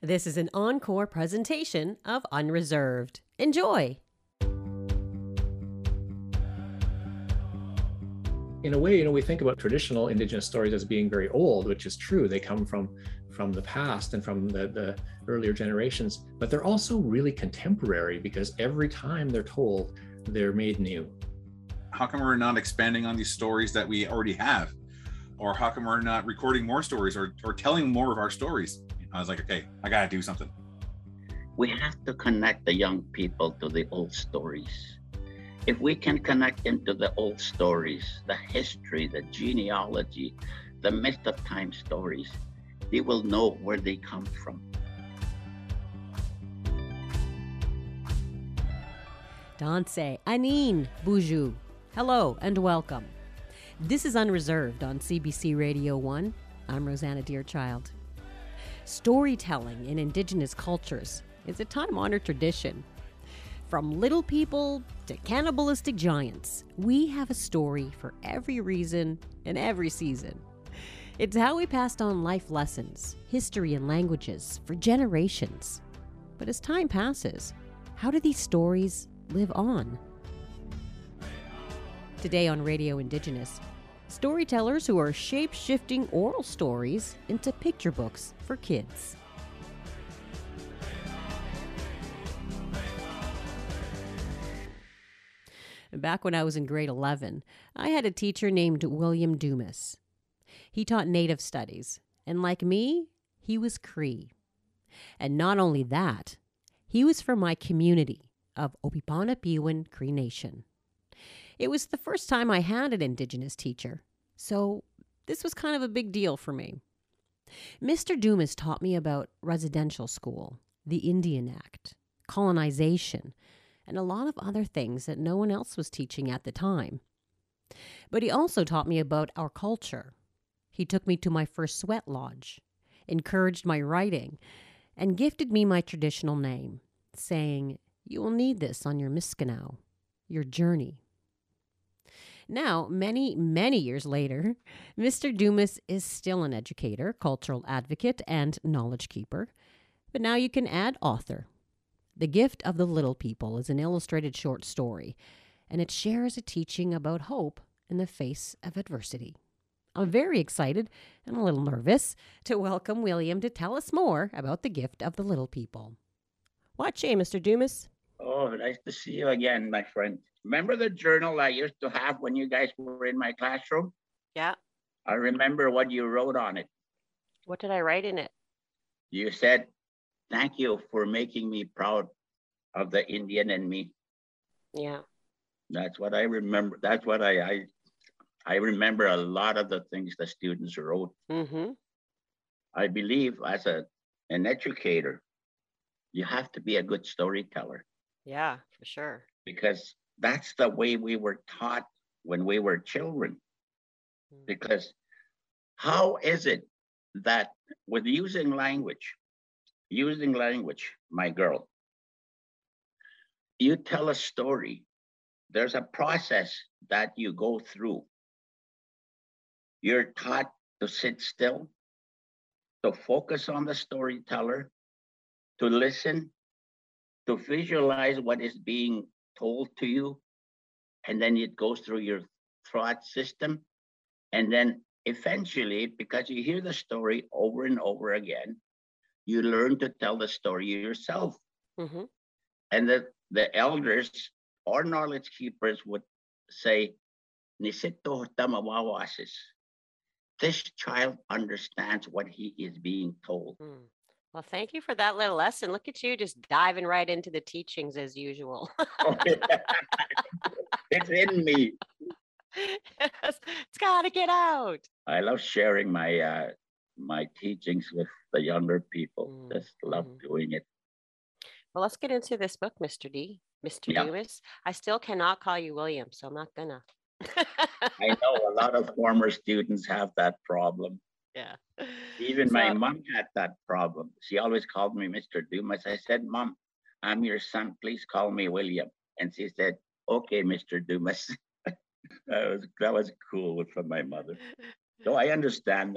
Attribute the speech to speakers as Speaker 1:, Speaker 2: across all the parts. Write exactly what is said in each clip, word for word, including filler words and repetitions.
Speaker 1: This is an encore presentation of Unreserved. Enjoy!
Speaker 2: In a way, you know, we think about traditional Indigenous stories as being very old, which is true. They come from, from the past and from the, the earlier generations, but they're also really contemporary because every time they're told, they're made new.
Speaker 3: How come we're not expanding on these stories that we already have? Or how come we're not recording more stories or, or telling more of our stories? I was like, okay, I gotta do something.
Speaker 4: We have to connect the young people to the old stories. If we can connect them to the old stories, the history, the genealogy, the myth of time stories, they will know where they come from.
Speaker 1: Danse, Anine, Boujou. Hello and welcome. This is Unreserved on C B C Radio one. I'm Rosanna Deerchild. Storytelling in Indigenous cultures is a time-honored tradition. From little people to cannibalistic giants, we have a story for every reason and every season. It's how we passed on life lessons, history, and languages for generations. But as time passes, how do these stories live on? Today on Radio Indigenous, storytellers who are shape-shifting oral stories into picture books for kids. Back when I was in grade eleven, I had a teacher named William Dumas. He taught Native Studies, and like me, he was Cree. And not only that, he was from my community of Opipanapiwan Cree Nation. It was the first time I had an Indigenous teacher, so this was kind of a big deal for me. Mister Dumas taught me about residential school, the Indian Act, colonization, and a lot of other things that no one else was teaching at the time. But he also taught me about our culture. He took me to my first sweat lodge, encouraged my writing, and gifted me my traditional name, saying, "You will need this on your Miskenau, your journey." Now, many, many years later, Mister Dumas is still an educator, cultural advocate, and knowledge keeper. But now you can add author. The Gift of the Little People is an illustrated short story, and it shares a teaching about hope in the face of adversity. I'm very excited and a little nervous to welcome William to tell us more about The Gift of the Little People. Watch, eh, Mister Dumas?
Speaker 4: Oh, nice to see you again, my friend. Remember the journal I used to have when you guys were in my classroom?
Speaker 5: Yeah.
Speaker 4: I remember what you wrote on it.
Speaker 5: What did I write in it?
Speaker 4: You said, "Thank you for making me proud of the Indian in me."
Speaker 5: Yeah.
Speaker 4: That's what I remember. That's what I I, I remember a lot of the things the students wrote.
Speaker 5: Mm-hmm.
Speaker 4: I believe as a an educator, you have to be a good storyteller.
Speaker 5: Yeah, for sure.
Speaker 4: Because that's the way we were taught when we were children. Mm-hmm. Because how is it that with using language, using language, my girl, you tell a story, there's a process that you go through. You're taught to sit still, to focus on the storyteller, to listen, to visualize what is being told to you, and then it goes through your thought system. And then eventually, because you hear the story over and over again, you learn to tell the story yourself.
Speaker 5: Mm-hmm.
Speaker 4: And the, the elders or knowledge keepers would say, "Nisito tamawawasis." This child understands what he is being told.
Speaker 5: Mm. Well, thank you for that little lesson. Look at you just diving right into the teachings as usual.
Speaker 4: It's in me.
Speaker 5: It's got to get out.
Speaker 4: I love sharing my uh, my teachings with the younger people.
Speaker 5: Mm.
Speaker 4: Just love
Speaker 5: Mm.
Speaker 4: doing it.
Speaker 5: Well, let's get into this book, Mister D. Mister
Speaker 4: Yeah.
Speaker 5: Dumas. I still cannot call you William, so I'm not gonna.
Speaker 4: I know a lot of former students have that problem.
Speaker 5: Yeah.
Speaker 4: Even
Speaker 5: So-
Speaker 4: my mom had that problem. She always called me Mister Dumas. I said, "Mom, I'm your son. Please call me William." And she said, "Okay, Mister Dumas." that was that was cool from my mother. So I understand that.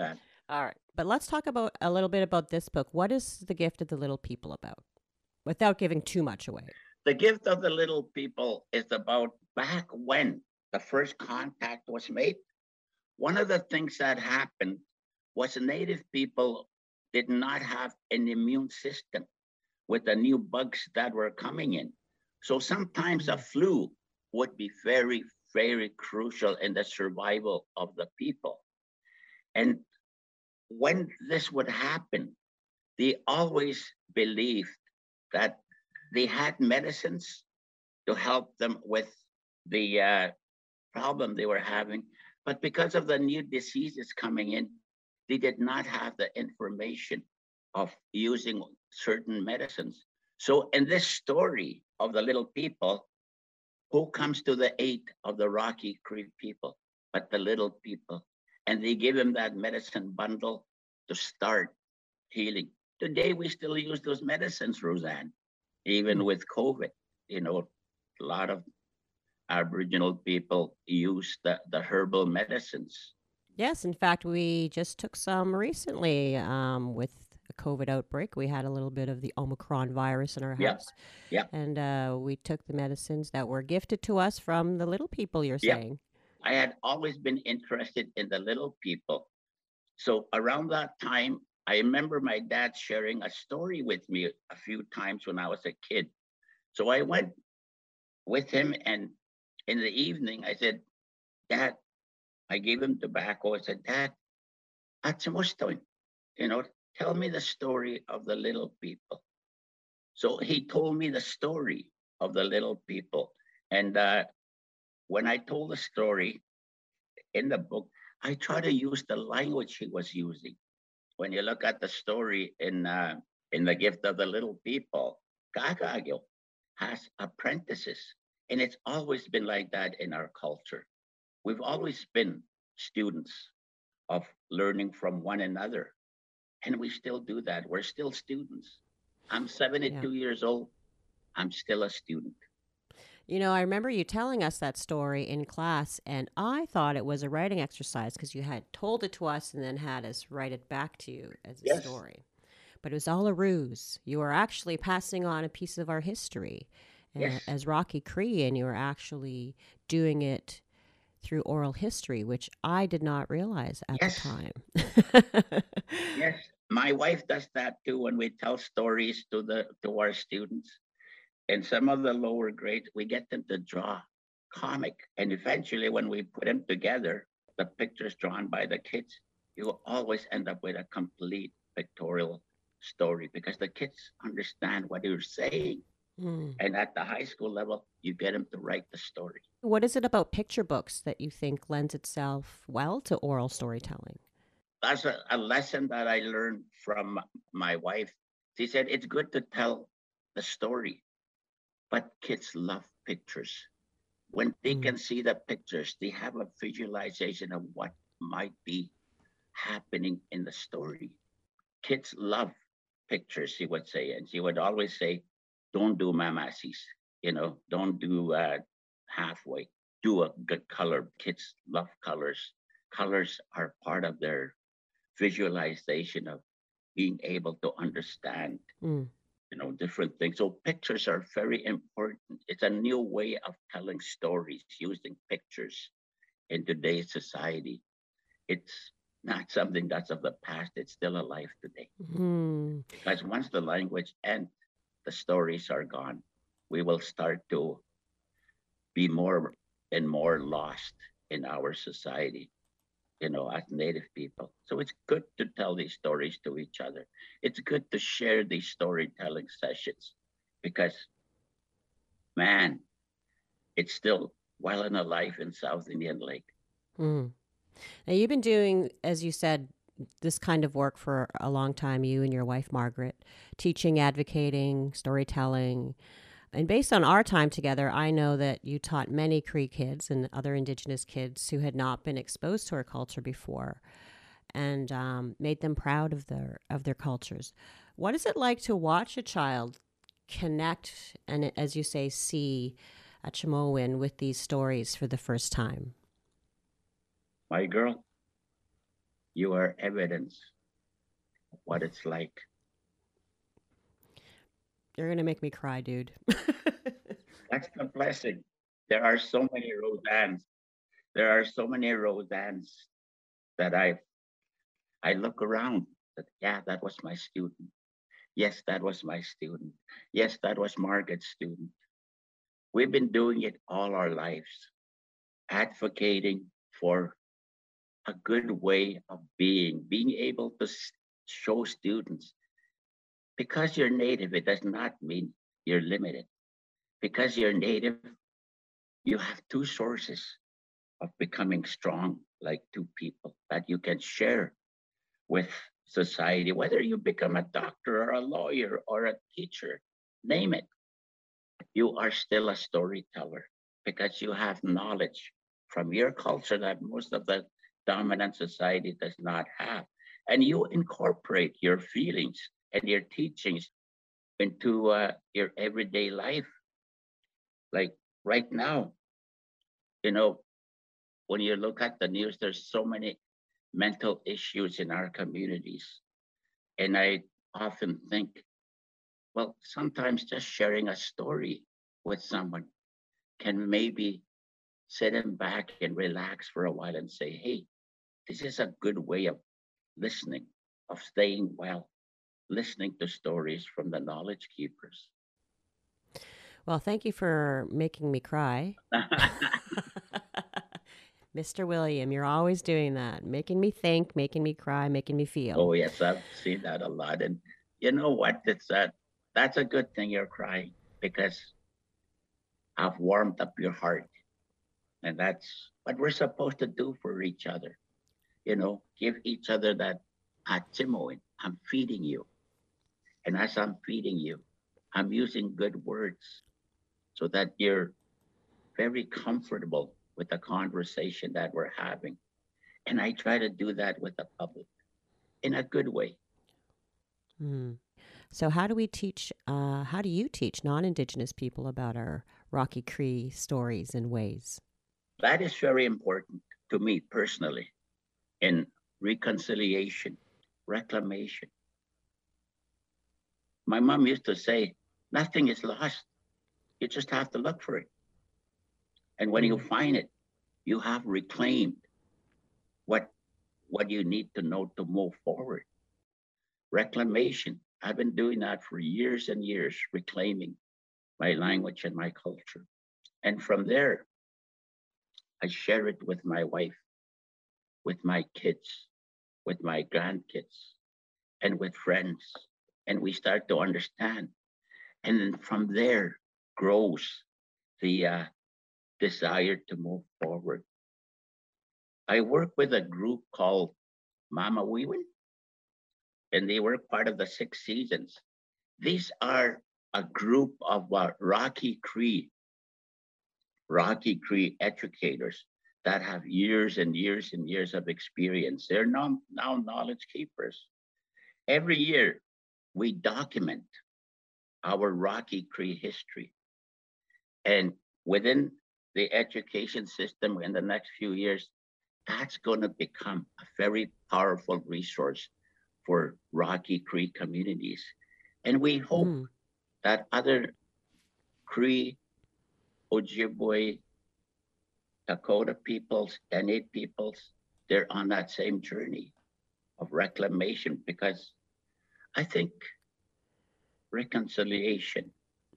Speaker 5: All right.
Speaker 1: But let's talk about a little bit about this book. What is The Gift of the Little People about? Without giving too much away.
Speaker 4: The Gift of the Little People is about back when the first contact was made. One of the things that happened was native people did not have an immune system with the new bugs that were coming in. So sometimes a flu would be very, very crucial in the survival of the people. And when this would happen, they always believed that they had medicines to help them with the uh, problem they were having. But because of the new diseases coming in, they did not have the information of using certain medicines. So in this story of the little people, who comes to the aid of the Rocky Creek people, but the little people? And they give him that medicine bundle to start healing. Today, we still use those medicines, Roseanne, even with COVID. You know, a lot of Aboriginal people use the, the herbal medicines.
Speaker 1: Yes, in fact, we just took some recently um, with a COVID outbreak. We had a little bit of the Omicron virus in our
Speaker 4: Yep.
Speaker 1: house.
Speaker 4: Yep.
Speaker 1: And uh, we took the medicines that were gifted to us from the little people, you're
Speaker 4: Yep.
Speaker 1: saying.
Speaker 4: I had always been interested in the little people. So around that time, I remember my dad sharing a story with me a few times when I was a kid. So I went with him, and in the evening, I said, Dad, I gave him tobacco. I said, Dad, Atsamustoin, you know, tell me the story of the little people. So he told me the story of the little people. And uh, when I told the story in the book, I try to use the language he was using. When you look at the story in uh, in The Gift of the Little People, Kakagyo has apprentices. And it's always been like that in our culture. We've always been students of learning from one another. And we still do that. We're still students. I'm seventy-two
Speaker 1: Yeah.
Speaker 4: years old. I'm still a student.
Speaker 1: You know, I remember you telling us that story in class, and I thought it was a writing exercise because you had told it to us and then had us write it back to you as a
Speaker 4: Yes.
Speaker 1: story. But it was all a ruse. You were actually passing on a piece of our history uh,
Speaker 4: Yes.
Speaker 1: as Rocky Cree, and you were actually doing it through oral history, which I did not realize at
Speaker 4: Yes.
Speaker 1: the time.
Speaker 4: Yes. My wife does that too when we tell stories to the to our students. And some of the lower grades, we get them to draw comic. And eventually when we put them together, the pictures drawn by the kids, you will always end up with a complete pictorial story because the kids understand what you're saying.
Speaker 1: Mm.
Speaker 4: And at the high school level, you get them to write the story.
Speaker 1: What is it about picture books that you think lends itself well to oral storytelling?
Speaker 4: That's a, a lesson that I learned from my wife. She said it's good to tell the story, but kids love pictures. When they
Speaker 1: Mm.
Speaker 4: can see the pictures, they have a visualization of what might be happening in the story. Kids love pictures, she would say. And she would always say, don't do mamasis, you know, don't do uh, halfway, do a good color. Kids love colors. Colors are part of their visualization of being able to understand,
Speaker 1: Mm.
Speaker 4: you know, different things. So pictures are very important. It's a new way of telling stories using pictures in today's society. It's not something that's of the past. It's still alive today.
Speaker 1: Mm.
Speaker 4: Because once the language ends, the stories are gone. We will start to be more and more lost in our society, you know, as Native people. So it's good to tell these stories to each other. It's good to share these storytelling sessions because, man, it's still well and alive in South Indian Lake.
Speaker 1: Mm. Now, you've been doing, as you said, this kind of work for a long time, you and your wife, Margaret, teaching, advocating, storytelling. And based on our time together, I know that you taught many Cree kids and other Indigenous kids who had not been exposed to our culture before, and um, made them proud of their of their cultures. What is it like to watch a child connect and, as you say, see a Chemowin with these stories for the first time?
Speaker 4: My girl, You are evidence of what it's like.
Speaker 1: You're going to make me cry, dude.
Speaker 4: That's the blessing. There are so many Roseannes. There are so many Roseannes that I I look around. That yeah, that was my student. Yes, that was my student. Yes, that was Margaret's student. We've been doing it all our lives, advocating for a good way of being, being able to show students because you're native, it does not mean you're limited. Because you're native, you have two sources of becoming strong, like two people that you can share with society, whether you become a doctor or a lawyer or a teacher, name it. You are still a storyteller because you have knowledge from your culture that most of the dominant society does not have. And you incorporate your feelings and your teachings into uh, your everyday life. Like right now, you know, when you look at the news, there's so many mental issues in our communities. And I often think, well, sometimes just sharing a story with someone can maybe sit them back and relax for a while and say, hey, this is a good way of listening, of staying well, listening to stories from the knowledge keepers.
Speaker 1: Well, thank you for making me cry. Mister William, you're always doing that, making me think, making me cry, making me feel.
Speaker 4: Oh, yes, I've seen that a lot. And you know what? It's that that's a good thing you're crying because I've warmed up your heart. And that's what we're supposed to do for each other. You know, give each other that atimoin. I'm feeding you. And as I'm feeding you, I'm using good words so that you're very comfortable with the conversation that we're having. And I try to do that with the public in a good way.
Speaker 1: Mm. So how do we teach, uh, how do you teach non-Indigenous people about our Rocky Cree stories and ways?
Speaker 4: That is very important to me personally in reconciliation, reclamation. My mom used to say, nothing is lost. You just have to look for it. And when you find it, you have reclaimed what, what you need to know to move forward. Reclamation. I've been doing that for years and years, reclaiming my language and my culture. And from there, I share it with my wife, with my kids, with my grandkids, and with friends. And we start to understand. And then from there grows the uh, desire to move forward. I work with a group called Mama Wiwin, and they were part of the Six Seasons. These are a group of uh, Rocky Cree, Rocky Cree educators that have years and years and years of experience. They're now, now knowledge keepers. Every year, we document our Rocky Cree history. And within the education system in the next few years, that's going to become a very powerful resource for Rocky Cree communities. And we hope mm. that other Cree, Ojibwe, Dakota peoples, Dene peoples, they're on that same journey of reclamation because I think reconciliation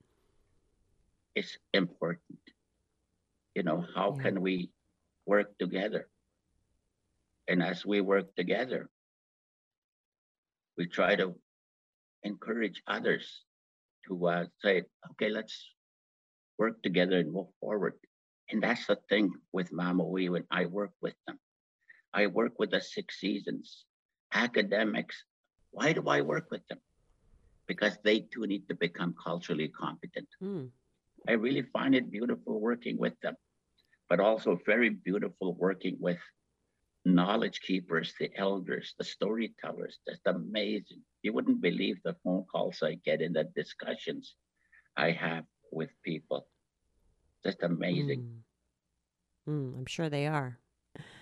Speaker 4: is important. You know, how yeah. can we work together? And as we work together, we try to encourage others to uh, say, okay, let's work together and move forward. And that's the thing with Mama Wee when I work with them. I work with the Six Seasons, academics. Why do I work with them? Because they too need to become culturally competent. Mm. I really find it beautiful working with them, but also very beautiful working with knowledge keepers, the elders, the storytellers. That's amazing. You wouldn't believe the phone calls I get in the discussions I have with people. Just amazing.
Speaker 1: Mm. Mm, I'm sure they are.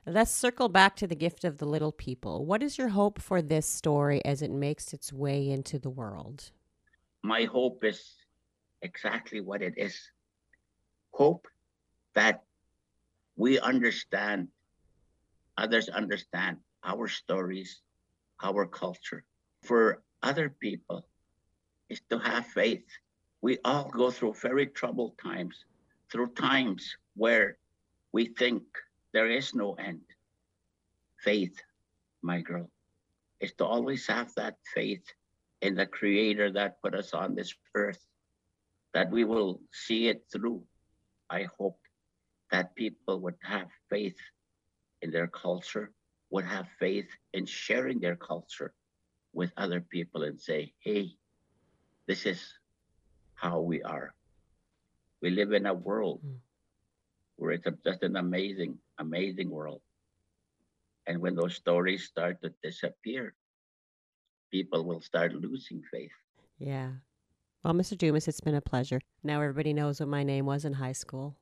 Speaker 1: Let's circle back to the gift of the little people. What is your hope for this story as it makes its way into the world?
Speaker 4: My hope is exactly what it is. Hope that we understand, others understand our stories, our culture. For other people is to have faith. We all go through very troubled times, through times where we think there is no end. Faith, my girl, is to always have that faith in the Creator that put us on this earth, that we will see it through. I hope that people would have faith in their culture, would have faith in sharing their culture with other people and say, hey, this is how we are. We live in a world mm. where it's a, just an amazing, amazing world. And when those stories start to disappear, people will start losing faith.
Speaker 1: Yeah. Well, Mister Dumas, it's been a pleasure. Now everybody knows what my name was in high school.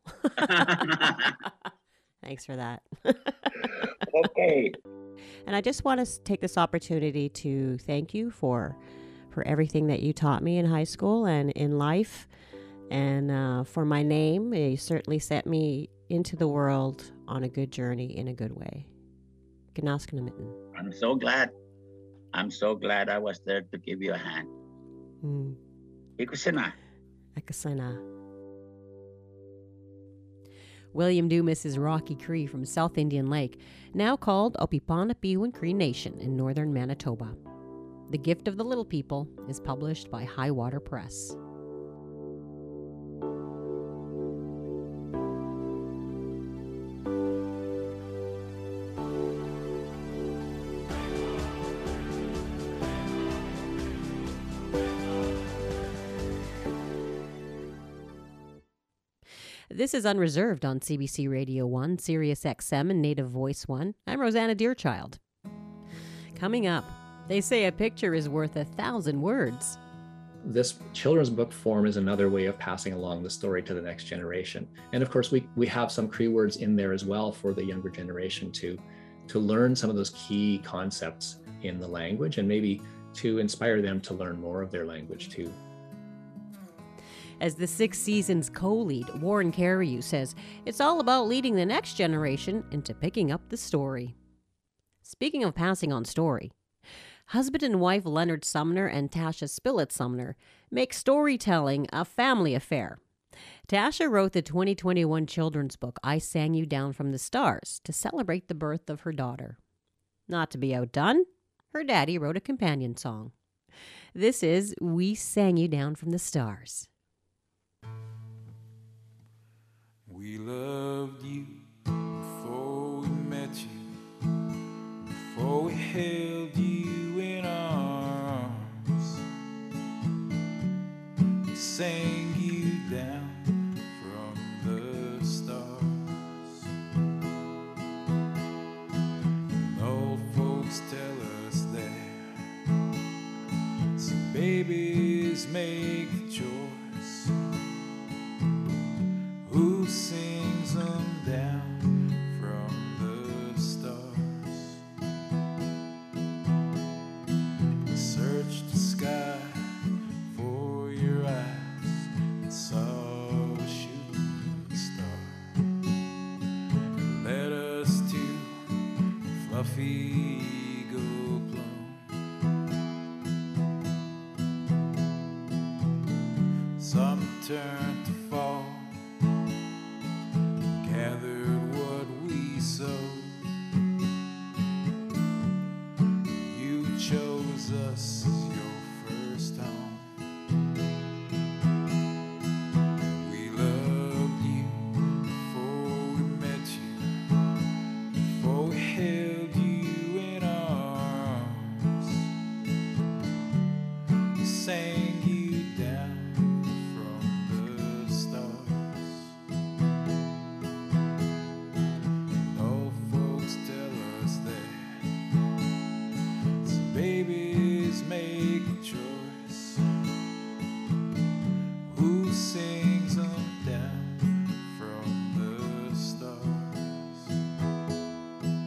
Speaker 1: Thanks for that.
Speaker 4: Okay.
Speaker 1: And I just want to take this opportunity to thank you for for everything that you taught me in high school and in life. And uh, for my name, you certainly set me into the world on a good journey in a good way. Gnaskanamitten.
Speaker 4: I'm so glad. I'm so glad I was there to give you a hand.
Speaker 1: Mm.
Speaker 4: Ikusina.
Speaker 1: Akasana. William Dumas is Rocky Cree from South Indian Lake, now called Opipanapiwan Cree Nation in northern Manitoba. The Gift of the Little People is published by Highwater Press. This is Unreserved on C B C Radio one, Sirius X M, and Native Voice one. I'm Rosanna Deerchild. Coming up, they say a picture is worth a thousand words.
Speaker 2: This children's book form is another way of passing along the story to the next generation. And of course, we, we have some Cree words in there as well for the younger generation to, to learn some of those key concepts in the language and maybe to inspire them to learn more of their language too.
Speaker 1: As the Six Seasons co-lead, Warren Carreyrou says, it's all about leading the next generation into picking up the story. Speaking of passing on story, husband and wife Leonard Sumner and Tasha Spillett Sumner make storytelling a family affair. Tasha wrote the twenty twenty-one children's book, I Sang You Down from the Stars, to celebrate the birth of her daughter. Not to be outdone, her daddy wrote a companion song. This is We Sang You Down from the Stars.
Speaker 6: We loved you before we met you, before we held you in arms. We sang you down from the stars. And old folks tell us that some babies make the choice. Who sings them down from the stars? Searched the sky for your eyes and saw a shooting star. It led us to a fluffy eagle plume. Some turned to fall, gathered what we sowed. You chose us as your first home. We loved you before we met you, before we held you in arms. We sang you down from the stars. Babies make a choice. Who sings them down from the stars?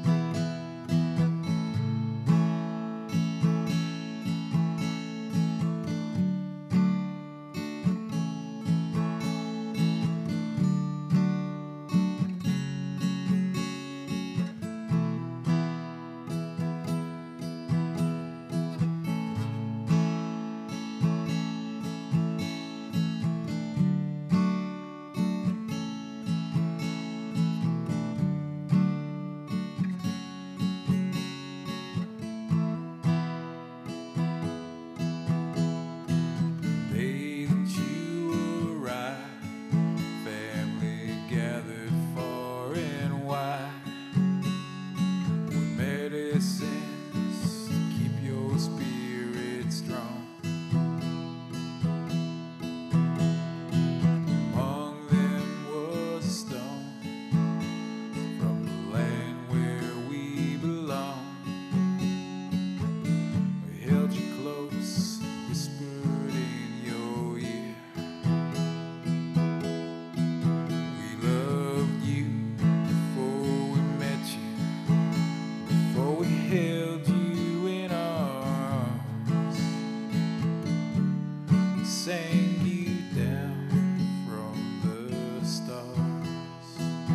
Speaker 6: sang you down from the stars.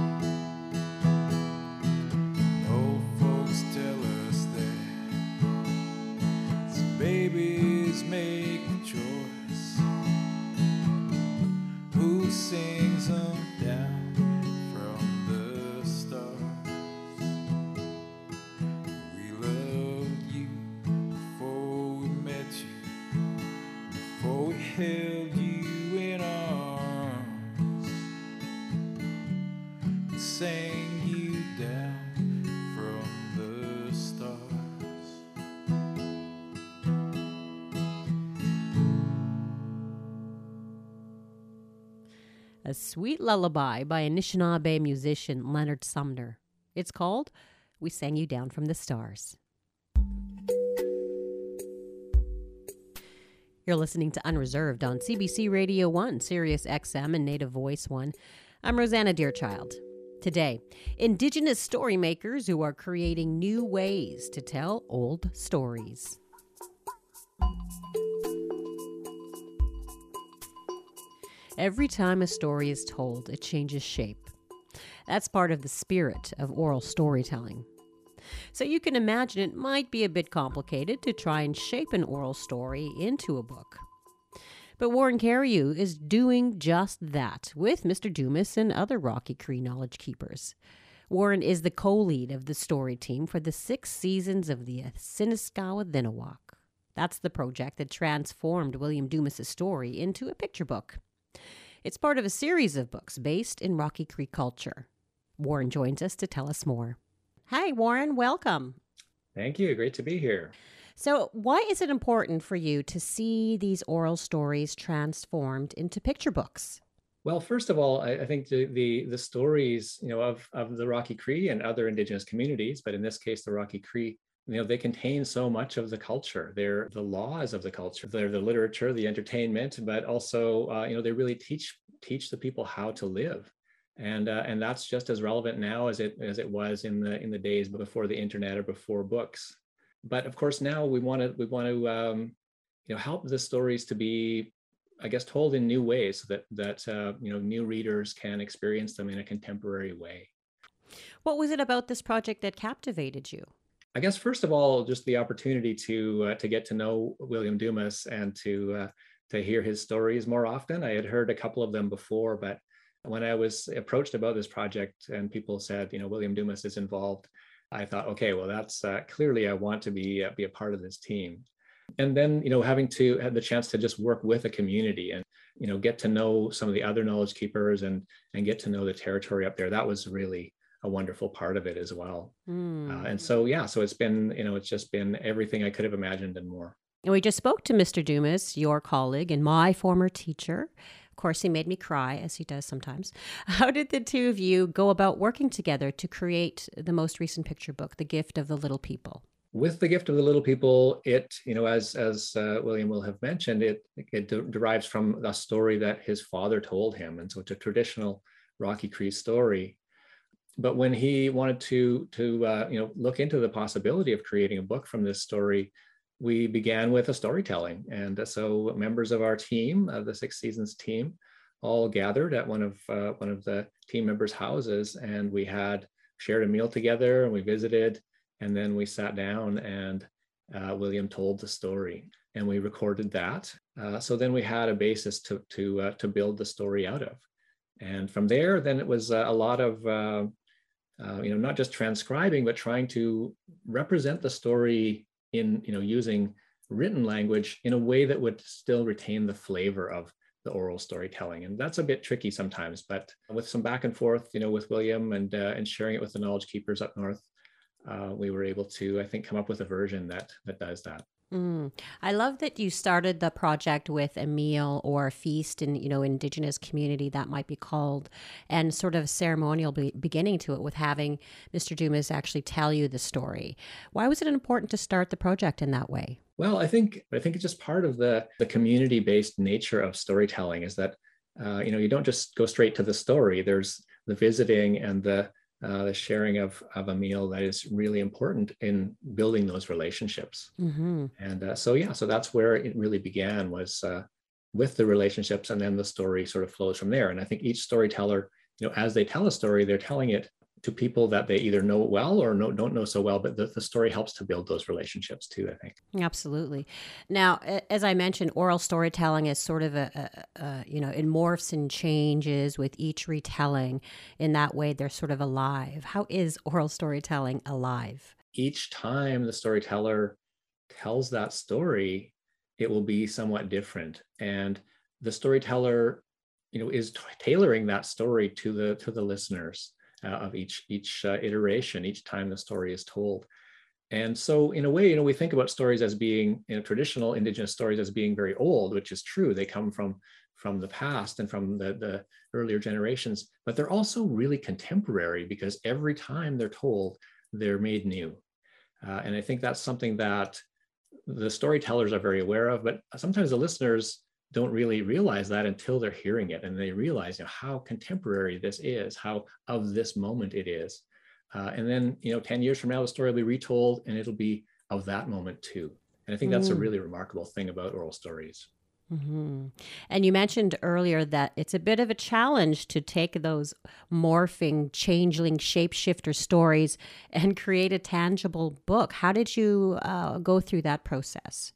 Speaker 6: Old folks tell us that some babies make the choice. Who sings them down from the stars? We loved you before we met you, before we held you in arms, and sang you down from the stars.
Speaker 1: A sweet lullaby by Anishinaabe musician Leonard Sumner. It's called We Sang You Down from the Stars. You're listening to Unreserved on C B C Radio one, Sirius X M, and Native Voice one. I'm Rosanna Deerchild. Today, Indigenous story makers who are creating new ways to tell old stories. Every time a story is told, it changes shape. That's part of the spirit of oral storytelling. So you can imagine it might be a bit complicated to try and shape an oral story into a book. But Warren Carreyrou is doing just that with Mister Dumas and other Rocky Cree knowledge keepers. Warren is the co-lead of the story team for the six seasons of the Siniskawa Thinawak. That's the project that transformed William Dumas' story into a picture book. It's part of a series of books based in Rocky Cree culture. Warren joins us to tell us more. Hi, Warren. Welcome.
Speaker 2: Thank you. Great to be here.
Speaker 1: So why is it important for you to see these oral stories transformed into picture books?
Speaker 2: Well, first of all, I, I think the, the the stories, you know, of, of the Rocky Cree and other Indigenous communities, but in this case, the Rocky Cree, you know, they contain so much of the culture. They're the laws of the culture. They're the literature, the entertainment, but also, uh, you know, they really teach teach the people how to live, and uh, and that's just as relevant now as it as it was in the in the days before the internet or before books. But of course, now we want to we want to um, you know, help the stories to be, I guess, told in new ways, so that that uh, you know, new readers can experience them in a contemporary way.
Speaker 1: What was it about this project that captivated you?
Speaker 2: I guess, first of all, just the opportunity to uh, to get to know William Dumas and to uh, to hear his stories more often. I had heard a couple of them before, but when I was approached about this project and people said, you know, William Dumas is involved, I thought, okay, well, that's uh, clearly I want to be uh, be a part of this team. And then, you know, having to have the chance to just work with a community and, you know, get to know some of the other knowledge keepers and and get to know the territory up there, that was really a wonderful part of it as well. Mm. Uh, and so, yeah, so it's been, you know, it's just been everything I could have imagined and more.
Speaker 1: And we just spoke to Mister Dumas, your colleague and my former teacher. Of course, he made me cry, as he does sometimes. How did the two of you go about working together to create the most recent picture book, The Gift of the Little People?
Speaker 2: With The Gift of the Little People, it, you know, as as uh, William will have mentioned, it it de- derives from a story that his father told him. And so it's a traditional Rocky Cree story. But when he wanted to, to uh, you know, look into the possibility of creating a book from this story, we began with a storytelling. And so members of our team, of the Six Seasons team, all gathered at one of uh, one of the team members' houses, and we had shared a meal together, and we visited, and then we sat down, and uh, William told the story, and we recorded that. Uh, so then we had a basis to to uh, to build the story out of, and from there, then it was uh, a lot of uh, uh, you know, not just transcribing, but trying to represent the story in, you know, using written language in a way that would still retain the flavor of the oral storytelling. And that's a bit tricky sometimes, but with some back and forth, you know, with William and uh, and sharing it with the knowledge keepers up north, uh, we were able to, I think, come up with a version that that does that.
Speaker 1: Mm. I love that you started the project with a meal or a feast in, you know, Indigenous community, that might be called, and sort of a ceremonial be- beginning to it with having Mister Dumas actually tell you the story. Why was it important to start the project in that way?
Speaker 2: Well, I think I think it's just part of the the community-based nature of storytelling is that uh, you know, you don't just go straight to the story. There's the visiting and the Uh, the sharing of, of a meal that is really important in building those relationships. Mm-hmm. And uh, so, yeah, so that's where it really began, was uh, with the relationships, and then the story sort of flows from there. And I think each storyteller, you know, as they tell a story, they're telling it to people that they either know well or no, don't know so well, but the, the story helps to build those relationships too, I think.
Speaker 1: Absolutely. Now, a- as I mentioned, oral storytelling is sort of a, a, a, you know, it morphs and changes with each retelling. In that way, they're sort of alive. How is oral storytelling alive?
Speaker 2: Each time the storyteller tells that story, it will be somewhat different. And the storyteller, you know, is t- tailoring that story to the to the listeners uh, of each each uh, iteration, each time the story is told. And so in a way, you know, we think about stories as being, you know, traditional Indigenous stories as being very old, which is true. They come from from the past and from the, the earlier generations, but they're also really contemporary because every time they're told, they're made new. Uh, and I think that's something that the storytellers are very aware of, but sometimes the listeners don't really realize that until they're hearing it, and they realize, you know, how contemporary this is, how of this moment it is. Uh, and then, you know, ten years from now, the story will be retold and it'll be of that moment too. And I think that's a
Speaker 1: Mm.
Speaker 2: really remarkable thing about oral stories.
Speaker 1: hmm And you mentioned earlier that it's a bit of a challenge to take those morphing, changeling, shapeshifter stories and create a tangible book. How did you uh, go through that process?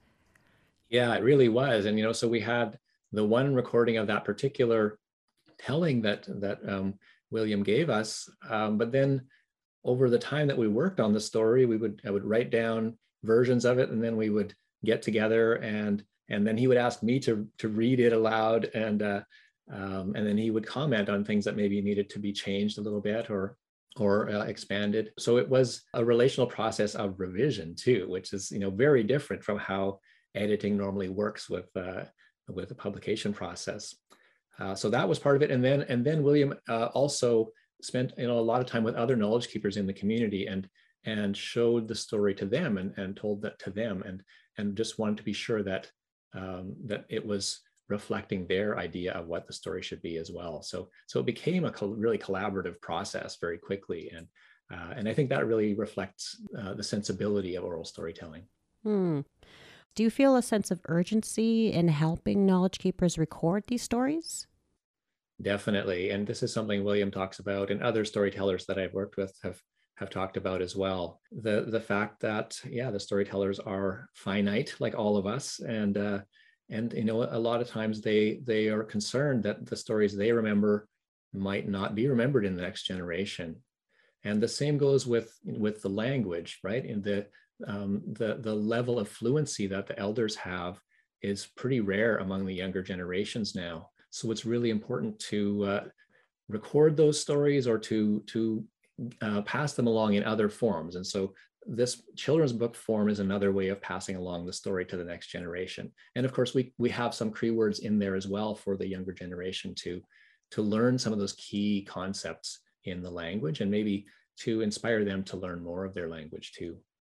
Speaker 2: Yeah, it really was. And, you know, so we had the one recording of that particular telling that that um, William gave us. Um, but then over the time that we worked on the story, we would I would write down versions of it, and then we would get together, and and then he would ask me to to read it aloud, and uh, um, and then he would comment on things that maybe needed to be changed a little bit or or uh, expanded. So it was a relational process of revision too, which is, you know, very different from how editing normally works with uh, with the publication process. Uh, so that was part of it, and then and then William uh, also spent, you know, a lot of time with other knowledge keepers in the community, and and showed the story to them, and, and told that to them, and and just wanted to be sure that um, that it was reflecting their idea of what the story should be as well. So so it became a co- really collaborative process very quickly, and uh, and I think that really reflects uh, the sensibility of oral storytelling.
Speaker 1: Hmm. Do you feel a sense of urgency in helping knowledge keepers record these stories?
Speaker 2: Definitely. And this is something William talks about, and other storytellers that I've worked with have have talked about as well. The the fact that, yeah, the storytellers are finite, like all of us, and uh, and you know, a lot of times they they are concerned that the stories they remember might not be remembered in the next generation. And the same goes with with the language, right? In the um, the the level of fluency that the elders have is pretty rare among the younger generations now. So it's really important to uh, record those stories, or to to uh, pass them along in other forms. And so this children's book form is another way of passing along the story to the next generation. And of course, we we have some Cree words in there as well for the younger generation to to learn some of those key concepts in the language, and maybe to inspire them to learn more of their language too.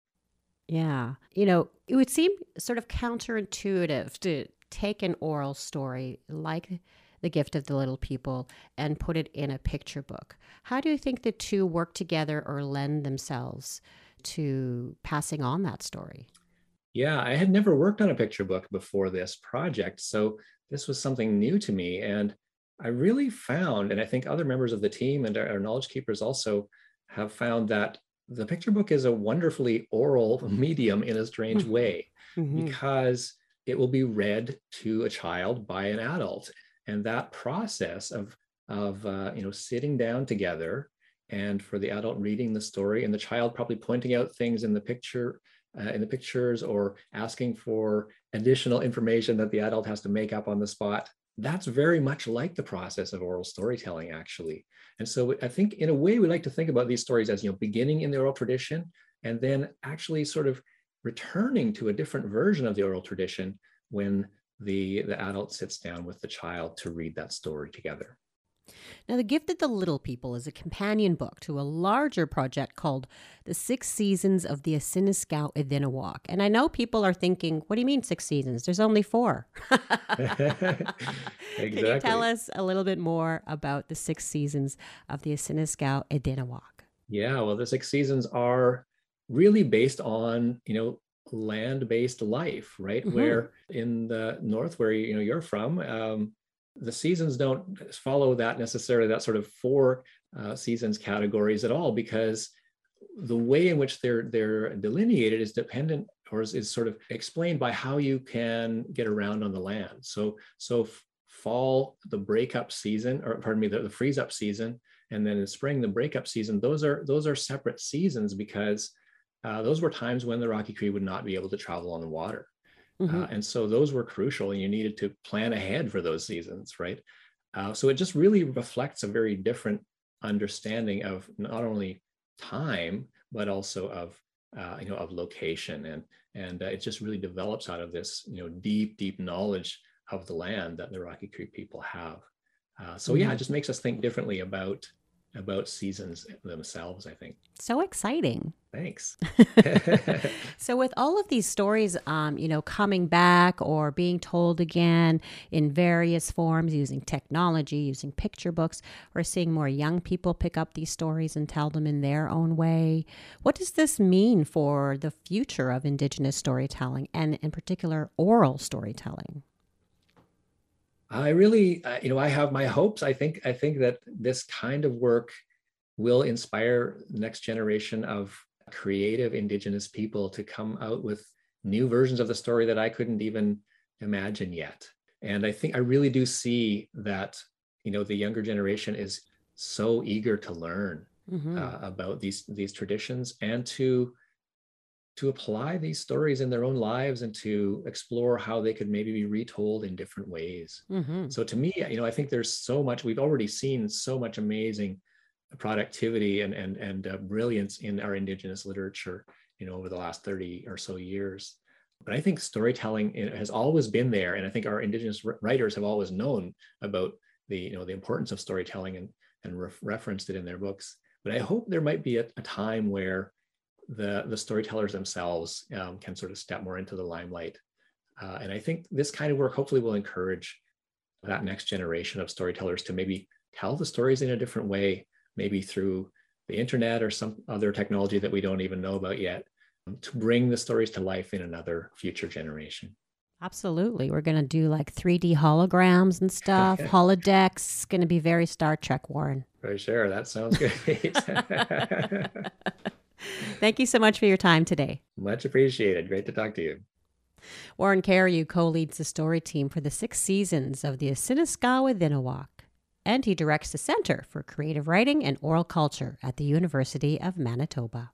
Speaker 1: Yeah. You know, it would seem sort of counterintuitive to take an oral story like The Gift of the Little People and put it in a picture book. How do you think the two work together or lend themselves to passing on that story?
Speaker 2: Yeah, I had never worked on a picture book before this project, so this was something new to me. And I really found, and I think other members of the team and our, our knowledge keepers also have found, that the picture book is a wonderfully oral medium in a strange way,
Speaker 1: Mm-hmm.
Speaker 2: because it will be read to a child by an adult. And that process of, of uh, you know, sitting down together, and for the adult reading the story, and the child probably pointing out things in the picture uh, in the pictures, or asking for additional information that the adult has to make up on the spot. That's very much like the process of oral storytelling, actually. And so I think in a way we like to think about these stories as, you know, beginning in the oral tradition, and then actually sort of returning to a different version of the oral tradition when the, the adult sits down with the child to read that story together.
Speaker 1: Now, The Gift of the Little People is a companion book to a larger project called The Six Seasons of the Asiniskau Idinawak. And I know people are thinking, what do you mean six seasons? There's only four. Can you tell
Speaker 2: Exactly.
Speaker 1: us a little bit more about the six seasons of the Asiniskau Idinawak?
Speaker 2: Yeah, well, the six seasons are really based on, you know, land-based life, right?
Speaker 1: Mhm.
Speaker 2: Where in the north, where you know you're from, um, the seasons don't follow that necessarily, that sort of four uh, seasons categories at all, because the way in which they're they're delineated is dependent, or is, is sort of explained by how you can get around on the land. So so f- fall, the breakup season, or pardon me, the, the freeze up season, and then in spring, the breakup season. Those are those are separate seasons, because uh, those were times when the Rocky Cree would not be able to travel on the water.
Speaker 1: Mhm.
Speaker 2: Uh, and so those were crucial, and you needed to plan ahead for those seasons, right? Uh, so it just really reflects a very different understanding of not only time, but also of uh, you know of location, and and uh, it just really develops out of this you know deep, deep knowledge of the land that the Rocky Cree people have. Uh, so yeah,
Speaker 1: Mhm.
Speaker 2: it just makes us think differently about about seasons themselves, I think.
Speaker 1: So exciting.
Speaker 2: Thanks.
Speaker 1: So with all of these stories, um, you know, coming back or being told again in various forms, using technology, using picture books, we're seeing more young people pick up these stories and tell them in their own way. What does this mean for the future of Indigenous storytelling, and in particular, oral storytelling?
Speaker 2: I really, uh, you know, I have my hopes. I think, I think that this kind of work will inspire the next generation of creative Indigenous people to come out with new versions of the story that I couldn't even imagine yet. And I think I really do see that, you know, the younger generation is so eager to learn
Speaker 1: Mm-hmm.
Speaker 2: uh, about these these traditions, and to to apply these stories in their own lives, and to explore how they could maybe be retold in different ways.
Speaker 1: Mm-hmm.
Speaker 2: So to me, you know, I think there's so much, we've already seen so much amazing productivity and and and uh, brilliance in our Indigenous literature, you know, over the last thirty or so years. But I think storytelling has always been there, and I think our Indigenous writers have always known about the you know the importance of storytelling, and and re- referenced it in their books. But I hope there might be a, a time where the the storytellers themselves um, can sort of step more into the limelight. Uh, and I think this kind of work hopefully will encourage that next generation of storytellers to maybe tell the stories in a different way, maybe through the internet or some other technology that we don't even know about yet, um, to bring the stories to life in another future generation.
Speaker 1: Absolutely. We're going to do like three D holograms and stuff. Holodecks. It's going to be very Star Trek, Warren.
Speaker 2: For sure. That sounds great.
Speaker 1: Thank you so much for your time today.
Speaker 2: Much appreciated. Great to talk to you.
Speaker 1: Warren Carreyrou co-leads the story team for the six seasons of the Assiniskawa Dhinawak, and he directs the Center for Creative Writing and Oral Culture at the University of Manitoba.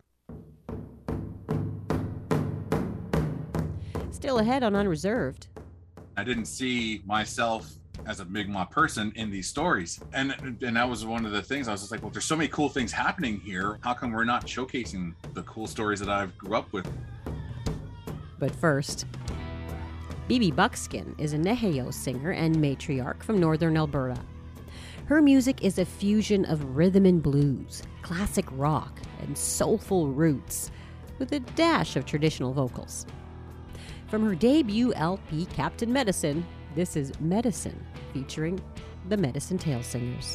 Speaker 1: Still ahead on Unreserved.
Speaker 3: I didn't see myself as a Mi'kmaq person in these stories. And and that was one of the things I was just like, well, there's so many cool things happening here. How come we're not showcasing the cool stories that I've grew up with?
Speaker 1: But first, Bibi Buckskin is a Neheyo singer and matriarch from northern Alberta. Her music is a fusion of rhythm and blues, classic rock, and soulful roots, with a dash of traditional vocals. From her debut L P, Captain Medicine, this is Medicine, featuring the Medicine Tail Singers.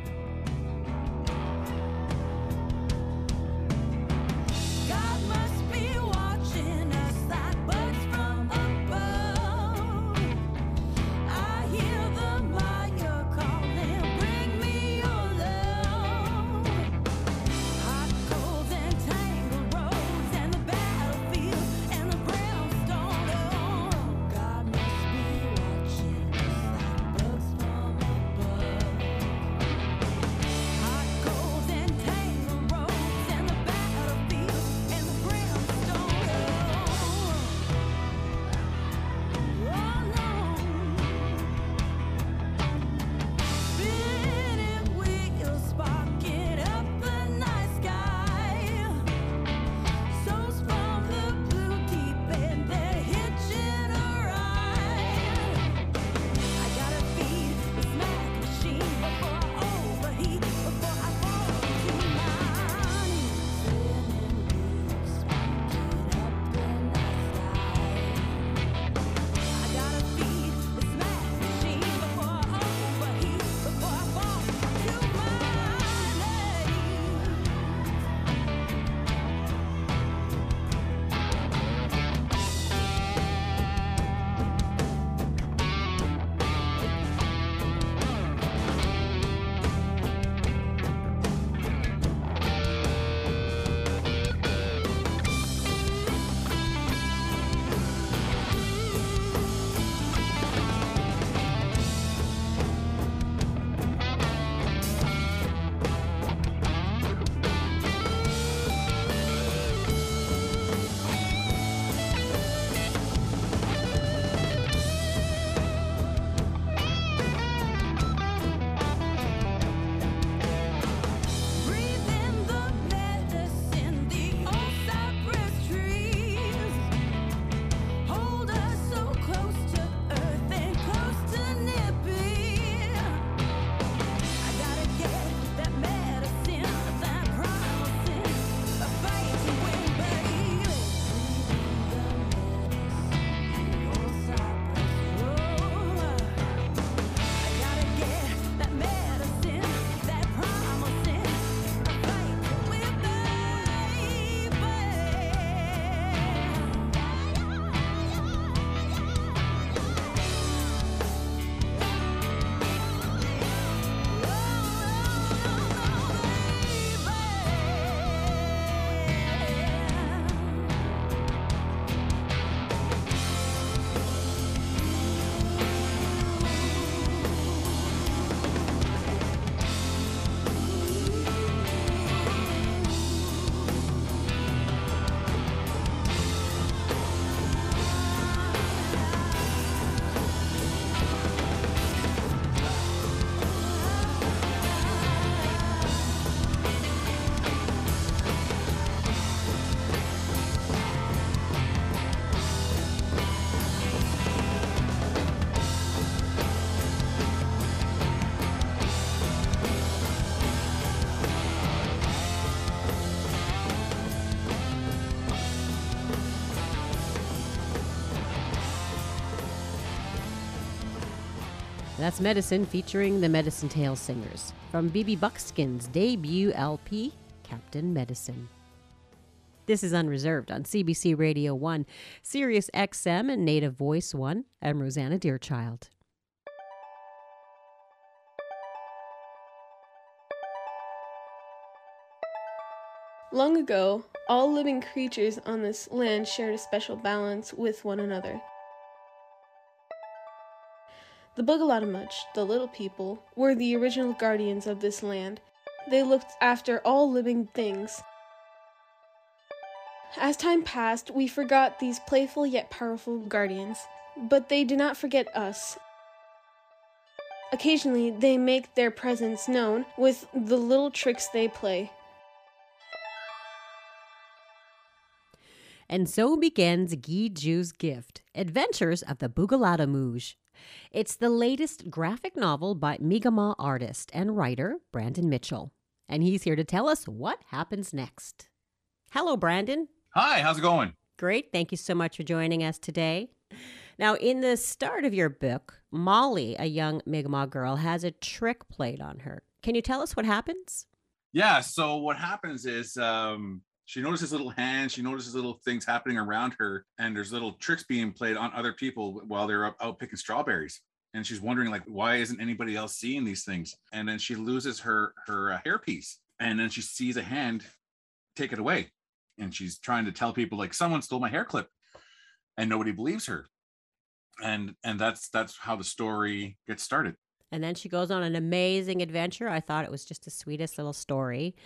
Speaker 7: God must be watching us like birds from above. I hear the Maya calling, bring me your love. Hot coals and tangled roads and the battlefield and the brownstone. Oh, God must be watching us like birds from above.
Speaker 1: That's Medicine featuring the Medicine Tail Singers from B B Buckskin's debut L P, Captain Medicine. This is Unreserved on C B C Radio one, Sirius X M and Native Voice one. I'm Rosanna Deerchild.
Speaker 8: Long ago, all living creatures on this land shared a special balance with one another. The Bugalamuch, the little people, were the original guardians of this land. They looked after all living things. As time passed, we forgot these playful yet powerful guardians, but they do not forget us. Occasionally, they make their presence known with the little tricks they play.
Speaker 1: And so begins Guy Ju's Gift, Adventures of the Bugalamuj. It's the latest graphic novel by Mi'kmaq artist and writer Brandon Mitchell. And he's here to tell us what happens next. Hello, Brandon.
Speaker 3: Hi, how's it going?
Speaker 1: Great. Thank you so much for joining us today. Now, in the start of your book, Molly, a young Mi'kmaq girl, has a trick played on her. Can you tell us what happens?
Speaker 3: Yeah, so what happens is um, she notices little hands, she notices little things happening around her, and there's little tricks being played on other people while they're out, out picking strawberries. And she's wondering, like, why isn't anybody else seeing these things? And then she loses her, her uh, hairpiece, and then she sees a hand take it away. And she's trying to tell people, like, someone stole my hair clip, and nobody believes her. And and that's that's how the story gets started.
Speaker 1: And then she goes on an amazing adventure. I thought it was just the sweetest little story.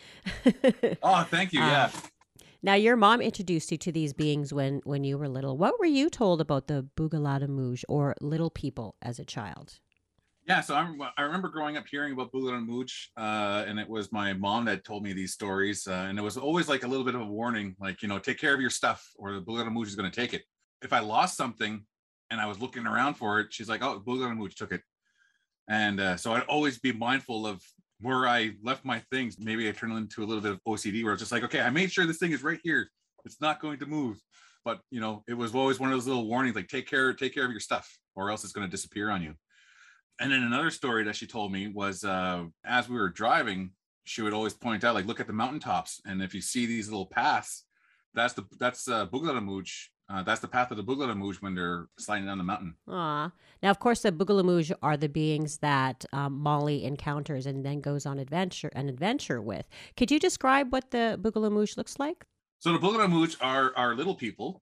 Speaker 3: Oh, thank you. Yeah.
Speaker 1: Uh, now, your mom introduced you to these beings when, when you were little. What were you told about the Bugalamuj, or little people, as a child?
Speaker 3: Yeah, so I, I remember growing up hearing about Bugalamuj, uh, and it was my mom that told me these stories. Uh, and it was always like a little bit of a warning, like, you know, take care of your stuff or the Bugalamuj is going to take it. If I lost something and I was looking around for it, she's like, oh, Bugalamuj took it. And uh, so I'd always be mindful of where I left my things. Maybe I turned into a little bit of O C D where I was just like, okay, I made sure this thing is right here. It's not going to move. But, you know, it was always one of those little warnings, like, take care, take care of your stuff, or else it's going to disappear on you. And then another story that she told me was uh, as we were driving, she would always point out, like, look at the mountaintops. And if you see these little paths, that's the that's uh, Bugalamuj. Uh, that's the path of the Bugalamuj when they're sliding down the mountain.
Speaker 1: Aw. Now, of course, the Bugalamuj are the beings that um, Molly encounters and then goes on adventure an adventure with. Could you describe what the Bugalamuj looks like?
Speaker 3: So the Bugalamuj are are little people,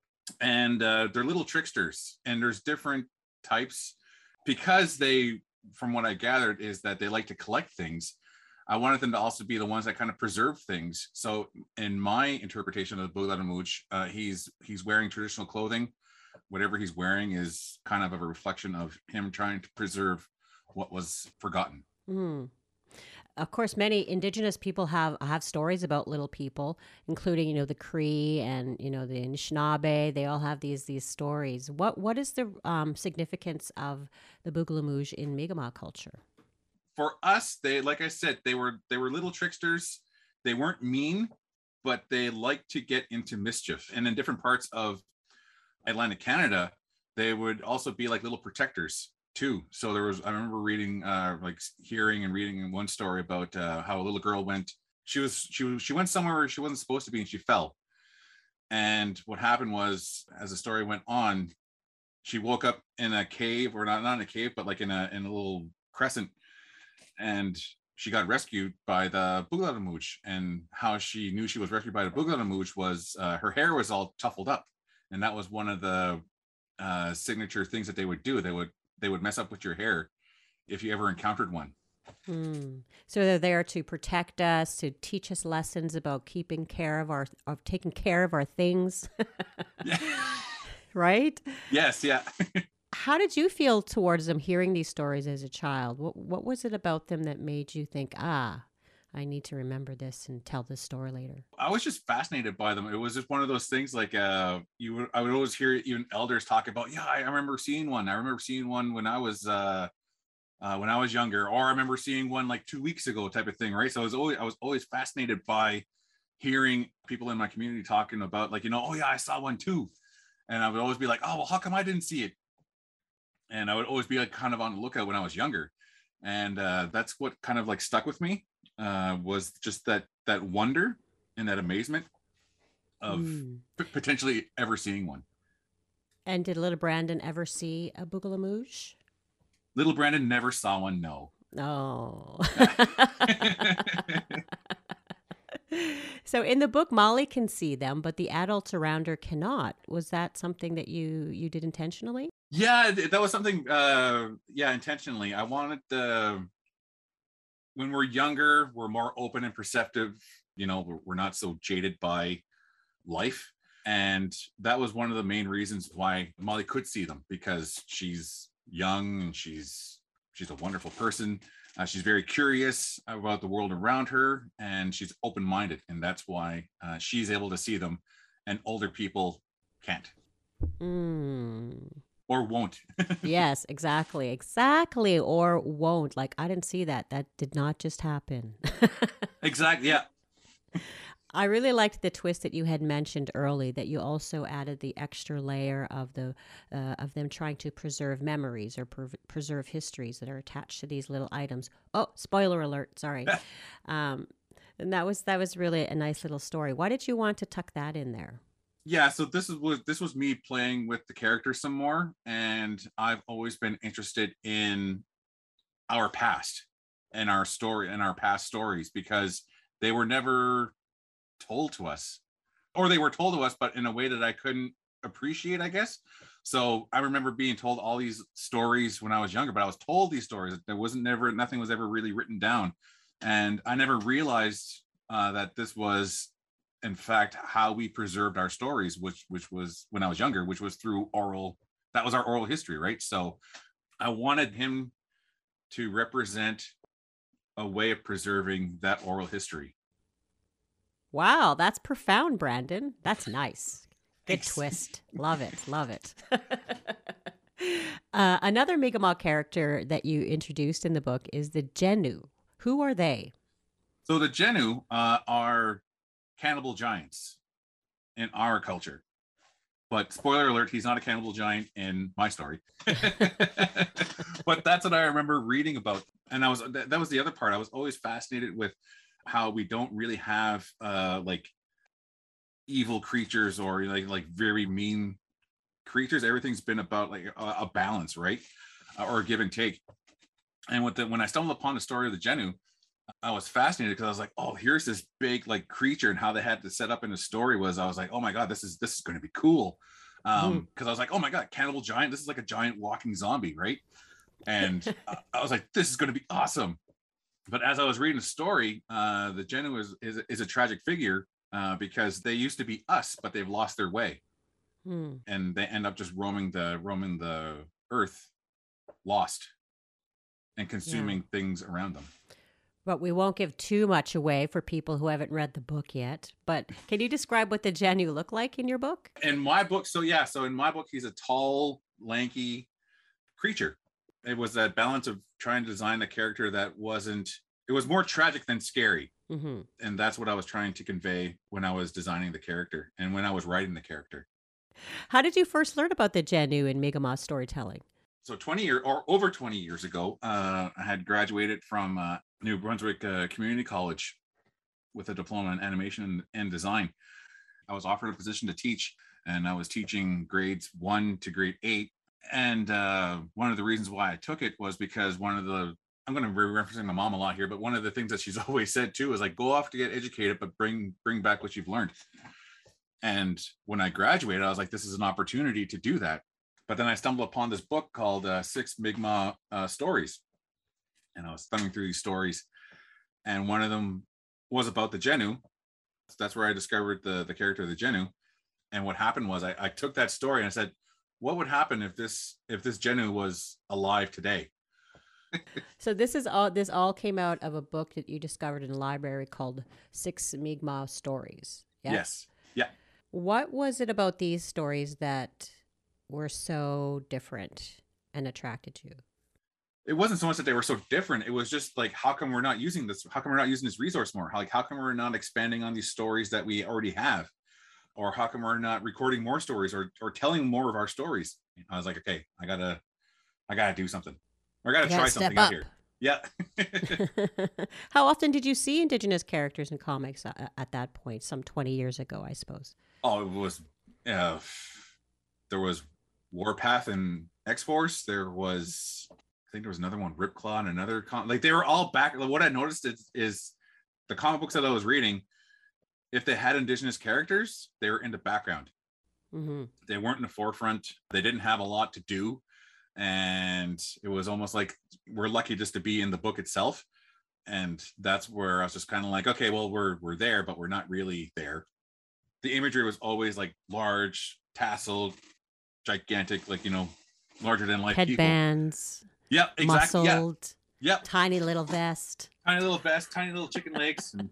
Speaker 3: and uh, they're little tricksters. And there's different types. Because they, from what I gathered, is that they like to collect things. I wanted them to also be the ones that kind of preserve things. So in my interpretation of the Bugalamuj, uh, he's he's wearing traditional clothing. Whatever he's wearing is kind of a reflection of him trying to preserve what was forgotten.
Speaker 1: Mm. Of course, many indigenous people have have stories about little people, including, you know, the Cree and, you know, the Anishinaabe. They all have these these stories. What what is the um, significance of the Bugalamuj in Mi'kmaq culture?
Speaker 3: For us, they, like I said, they were they were little tricksters. They weren't mean, but they liked to get into mischief. And in different parts of Atlantic Canada, they would also be like little protectors too. So there was, I remember reading, uh, like hearing and reading in one story about uh, how a little girl went. She was she was she went somewhere where she wasn't supposed to be, and she fell. And what happened was, as the story went on, she woke up in a cave, or not not in a cave, but like in a in a little crescent, and she got rescued by the Bugalamuj. And how she knew she was rescued by the Bugalamuj was uh, her hair was all tuffled up, and that was one of the uh, signature things that they would do. They would they would mess up with your hair if you ever encountered one.
Speaker 1: Hmm. So they're there to protect us, to teach us lessons about keeping care of our, of taking care of our things.
Speaker 3: Yeah.
Speaker 1: Right?
Speaker 3: Yes. Yeah.
Speaker 1: How did you feel towards them hearing these stories as a child? What What was it about them that made you think, ah, I need to remember this and tell this story later?
Speaker 3: I was just fascinated by them. It was just one of those things, like uh, you would, I would always hear even elders talk about, yeah, I remember seeing one. I remember seeing one when I was, uh, uh, when I was younger, or I remember seeing one like two weeks ago type of thing. Right. So I was always, I was always fascinated by hearing people in my community talking about, like, you know, oh yeah, I saw one too. And I would always be like, oh, well, how come I didn't see it? and I would always be like kind of on the lookout when I was younger. And uh, that's what kind of like stuck with me, uh, was just that that wonder and that amazement of
Speaker 1: Mm.
Speaker 3: p- potentially ever seeing one.
Speaker 1: And did little Brandon ever see a Boogalamoosh?
Speaker 3: Little Brandon never saw one, no.
Speaker 1: Oh. So in the book, Molly can see them, but the adults around her cannot. Was that something that you you did intentionally?
Speaker 3: Yeah, th- that was something, uh, yeah, intentionally. I wanted the, when we're younger, we're more open and perceptive, you know, we're, we're not so jaded by life. And that was one of the main reasons why Molly could see them, because she's young and she's she's a wonderful person. Uh, she's very curious about the world around her, and she's open-minded, and that's why uh, she's able to see them, and older people can't
Speaker 1: Mm.
Speaker 3: or won't.
Speaker 1: Yes, exactly. Exactly. Or won't. Like, I didn't see that. That did not just happen.
Speaker 3: Exactly. Yeah.
Speaker 1: I really liked the twist that you had mentioned early, that you also added the extra layer of the uh, of them trying to preserve memories or pre- preserve histories that are attached to these little items. Oh, spoiler alert! Sorry. um, and that was that was really a nice little story. Why did you want to tuck that in there?
Speaker 3: Yeah, so this is was this was me playing with the character some more, and I've always been interested in our past and our story and our past stories, because they were never told to us, or they were told to us, but in a way that I couldn't appreciate, I guess. So I remember being told all these stories when I was younger, but I was told these stories. There wasn't never nothing was ever really written down, and I never realized uh, that this was, in fact, how we preserved our stories, which which was when I was younger, which was through oral. That was our oral history, right? So I wanted him to represent a way of preserving that oral history.
Speaker 1: Wow, that's profound, Brandon. That's nice. Good
Speaker 3: Thanks.
Speaker 1: twist. Love it. Love it. uh, another Mi'kmaq character that you introduced in the book is the Genu. Who are they?
Speaker 3: So the Genu uh, are cannibal giants in our culture. But spoiler alert, he's not a cannibal giant in my story. But that's what I remember reading about. And I was that, that was the other part. I was always fascinated with how we don't really have uh like evil creatures or like like very mean creatures. Everything's been about like a, a balance, right? Uh, or a give and take. And with the, when I stumbled upon the story of the Genu, I was fascinated because I was like, oh, here's this big like creature, and how they had to set up in the story was I was like, oh my god, this is this is going to be cool. Um, because I was like, oh my god, cannibal giant, this is like a giant walking zombie, right? And uh, I was like, this is going to be awesome. But as I was reading the story, uh, the Genu is, is is a tragic figure uh, because they used to be us, but they've lost their way,
Speaker 1: Hmm.
Speaker 3: and they end up just roaming the roaming the earth, lost, and consuming things around them.
Speaker 1: But we won't give too much away for people who haven't read the book yet. But can you describe what the Genu look like in your book?
Speaker 3: In my book, so yeah, so in my book, he's a tall, lanky creature. It was that balance of trying to design a character that wasn't, it was more tragic than scary.
Speaker 1: Mm-hmm.
Speaker 3: And that's what I was trying to convey when I was designing the character and when I was writing the character.
Speaker 1: How did you first learn about the Genu in Mi'kmaq storytelling?
Speaker 3: So twenty years or over twenty years ago, uh, I had graduated from uh, New Brunswick uh, Community College with a diploma in animation and, and design. I was offered a position to teach, and I was teaching grades one to grade eight. And uh, one of the reasons why I took it was because one of the, I'm going to be referencing my mom a lot here, but one of the things that she's always said too is like, go off to get educated, but bring bring back what you've learned. And when I graduated, I was like, this is an opportunity to do that. But then I stumbled upon this book called uh, Six Mi'kmaq uh, Stories. And I was thumbing through these stories. And one of them was about the Genu. So that's where I discovered the, the character of the Genu. And what happened was I, I took that story and I said, what would happen if this if this Genu was alive today?
Speaker 1: So this is all. This all came out of a book that you discovered in a library called Six Mi'kmaq Stories. Yeah?
Speaker 3: Yes. Yeah.
Speaker 1: What was it about these stories that were so different and attracted you?
Speaker 3: It wasn't so much that they were so different. It was just like, how come we're not using this? How come we're not using this resource more? How, like, how come we're not expanding on these stories that we already have? Or how come we're not recording more stories or or telling more of our stories? I was like, okay, I gotta I gotta do something. Or I gotta
Speaker 1: You gotta
Speaker 3: try
Speaker 1: step
Speaker 3: something out
Speaker 1: up.
Speaker 3: here. Yeah.
Speaker 1: How often did you see Indigenous characters in comics at, at that point? Some twenty years ago, I suppose.
Speaker 3: Oh, it was uh, there was Warpath and X-Force. There was, I think there was another one, Ripclaw, and another com- like they were all back. What I noticed is, is the comic books that I was reading, if they had Indigenous characters, they were in the background.
Speaker 1: Mm-hmm.
Speaker 3: They weren't in the forefront. They didn't have a lot to do. And it was almost like we're lucky just to be in the book itself. And that's where I was just kind of like, okay, well, we're we're there, but we're not really there. The imagery was always like large, tasseled, gigantic, like, you know, larger than life people.
Speaker 1: Headbands,
Speaker 3: Yep, exactly. Yeah.
Speaker 1: muscled,
Speaker 3: Yep.
Speaker 1: tiny little vest,
Speaker 3: Tiny little vest, tiny little chicken legs. And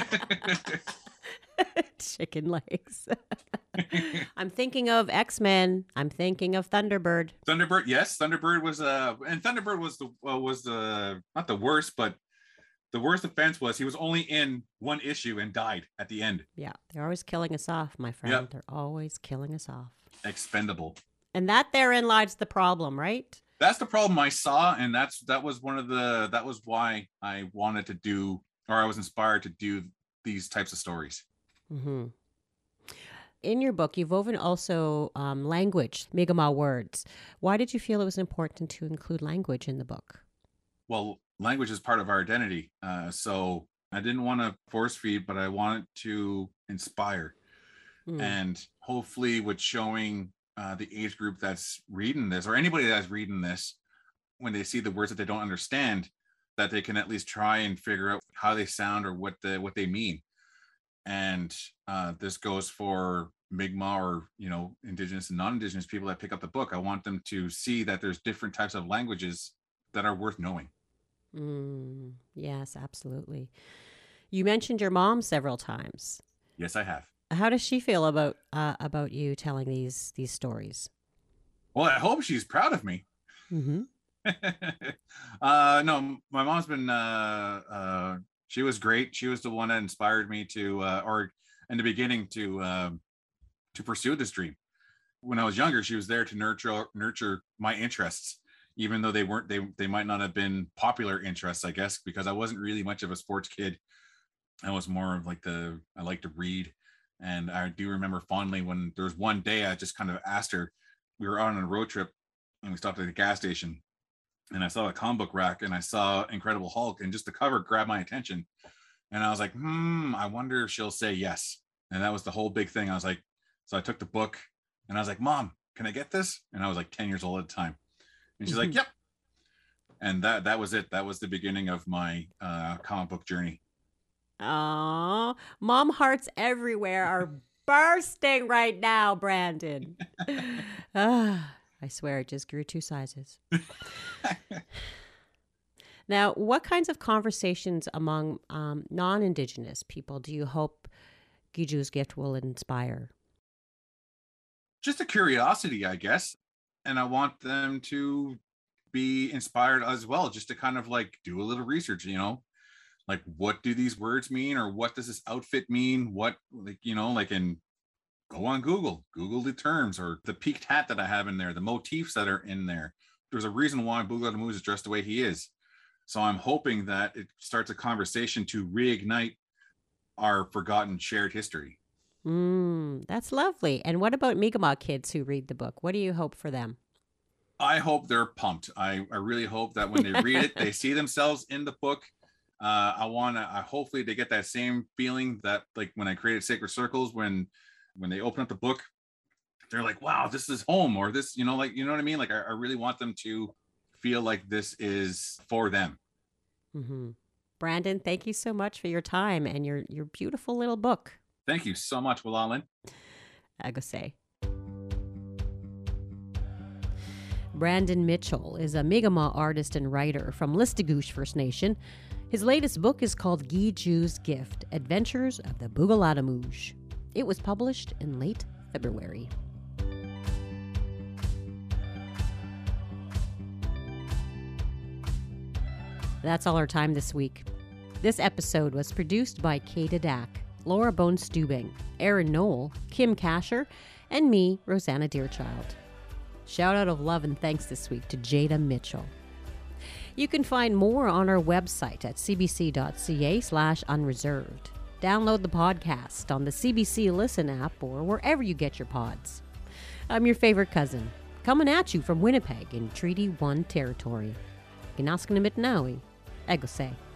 Speaker 1: chicken legs. I'm thinking of X-Men. I'm thinking of Thunderbird.
Speaker 3: Thunderbird, yes, Thunderbird was uh and Thunderbird was the uh, was the not the worst, but the worst offense was he was only in one issue and died at the end.
Speaker 1: Yeah, they're always killing us off, my friend.
Speaker 3: Yep.
Speaker 1: They're always killing us off.
Speaker 3: Expendable.
Speaker 1: And that therein lies the problem, right?
Speaker 3: That's the problem I saw, and that's that was one of the that was why I wanted to do, or I was inspired to do these types of stories.
Speaker 1: Mm-hmm. In your book, you've woven also um, language, Mi'kmaq words. Why did you feel it was important to include language in the book?
Speaker 3: Well, language is part of our identity, uh, so I didn't want to force feed, but I wanted to inspire,
Speaker 1: Mm.
Speaker 3: and hopefully, with showing uh, the age group that's reading this, or anybody that's reading this, when they see the words that they don't understand, that they can at least try and figure out how they sound or what the what they mean. And uh, this goes for Mi'kmaq, or, you know, Indigenous and non-Indigenous people that pick up the book. I want them to see that there's different types of languages that are worth knowing.
Speaker 1: Mm, yes, absolutely. You mentioned your mom several times.
Speaker 3: Yes, I have.
Speaker 1: How does she feel about uh, about you telling these these stories?
Speaker 3: Well, I hope she's proud of me.
Speaker 1: Mm-hmm.
Speaker 3: uh, no, my mom's been, uh, uh, she was great. She was the one that inspired me to, uh, or in the beginning to, um, to pursue this dream. When I was younger, she was there to nurture, nurture my interests, even though they weren't, they, they might not have been popular interests, I guess, because I wasn't really much of a sports kid. I was more of like the, I like to read. And I do remember fondly when there was one day I just kind of asked her, we were out on a road trip and we stopped at a gas station, and I saw a comic book rack and I saw Incredible Hulk, and just the cover grabbed my attention. And I was like, hmm, I wonder if she'll say yes. And that was the whole big thing. I was like, so I took the book and I was like, Mom, can I get this? And I was like ten years old at the time. And she's like, yep. And that that was it. That was the beginning of my uh, comic book journey.
Speaker 1: Aw, mom hearts everywhere are bursting right now, Brandon. Ah, I swear it just grew two sizes. Now, what kinds of conversations among um, non-Indigenous people do you hope Giju's gift will inspire?
Speaker 3: Just a curiosity, I guess. And I want them to be inspired as well, just to kind of like do a little research, you know, like what do these words mean, or what does this outfit mean? What, like, you know, like, in go on Google, Google the terms, or the peaked hat that I have in there, the motifs that are in there. There's a reason why Boogaloo Moose is dressed the way he is. So I'm hoping that it starts a conversation to reignite our forgotten shared history.
Speaker 1: Mm, that's lovely. And what about Mi'kmaq kids who read the book? What do you hope for them?
Speaker 3: I hope they're pumped. I, I really hope that when they read it, they see themselves in the book. Uh, I want to, I hopefully they get that same feeling that, like, when I created Sacred Circles, when, when they open up the book, they're like, wow, this is home, or this, you know, like, you know what I mean? Like, I, I really want them to feel like this is for them.
Speaker 1: Mm-hmm. Brandon, thank you so much for your time and your, your beautiful little book.
Speaker 3: Thank you so much, Willalin.
Speaker 1: Agose. Brandon Mitchell is a Mi'kmaq artist and writer from Listigouche First Nation. His latest book is called Giju's Gift, Adventures of the Boogalatamuge. It was published in late February. That's all our time this week. This episode was produced by Kate Adak, Laura Bone-Stubing, Aaron Knoll, Kim Kasher, and me, Rosanna Deerchild. Shout out of love and thanks this week to Jada Mitchell. You can find more on our website at cbc.ca slash unreserved. Download the podcast on the C B C Listen app or wherever you get your pods. I'm your favorite cousin, coming at you from Winnipeg in Treaty one territory. Ginaskanamit Naui, Egosay.